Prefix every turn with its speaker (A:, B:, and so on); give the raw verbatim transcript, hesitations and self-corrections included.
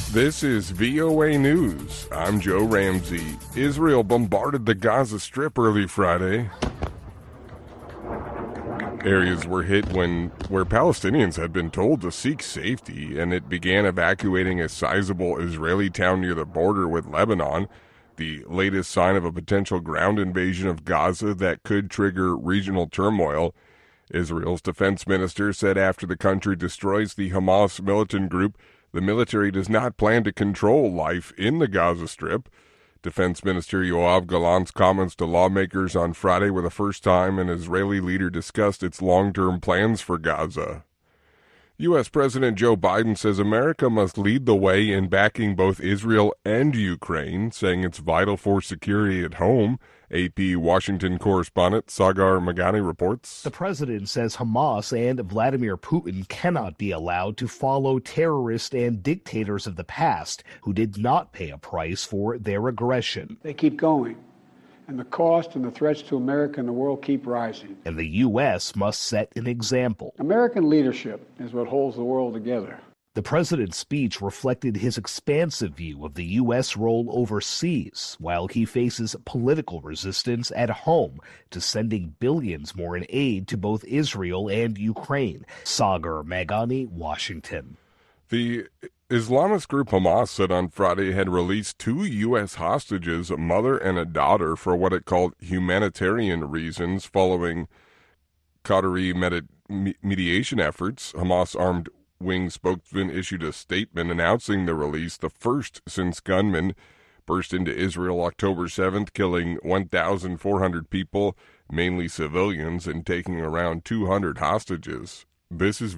A: This is V O A News. I'm Joe Ramsey. Israel bombarded the Gaza Strip early Friday. Areas were hit when where Palestinians had been told to seek safety, and it began evacuating a sizable Israeli town near the border with Lebanon, the latest sign of a potential ground invasion of Gaza that could trigger regional turmoil. Israel's defense minister said after the country destroys the Hamas militant group, the military does not plan to control life in the Gaza Strip. Defense Minister Yoav Gallant's comments to lawmakers on Friday were the first time an Israeli leader discussed its long-term plans for Gaza. U S. President Joe Biden says America must lead the way in backing both Israel and Ukraine, saying it's vital for security at home. A P Washington correspondent Sagar Magani reports.
B: The president says Hamas and Vladimir Putin cannot be allowed to follow terrorists and dictators of the past who did not pay a price for their aggression.
C: They keep going, and the cost and the threats to America and the world keep rising.
B: And the U S must set an example.
C: American leadership is what holds the world together.
B: The president's speech reflected his expansive view of the U S role overseas, while he faces political resistance at home to sending billions more in aid to both Israel and Ukraine. Sagar Magani, Washington.
A: The Islamist group Hamas said on Friday had released two U S hostages, a mother and a daughter, for what it called humanitarian reasons following Qatari med- mediation efforts. Hamas armed wing spokesman issued a statement announcing the release, the first since gunmen burst into Israel October seventh, killing one thousand four hundred people, mainly civilians, and taking around two hundred hostages. This is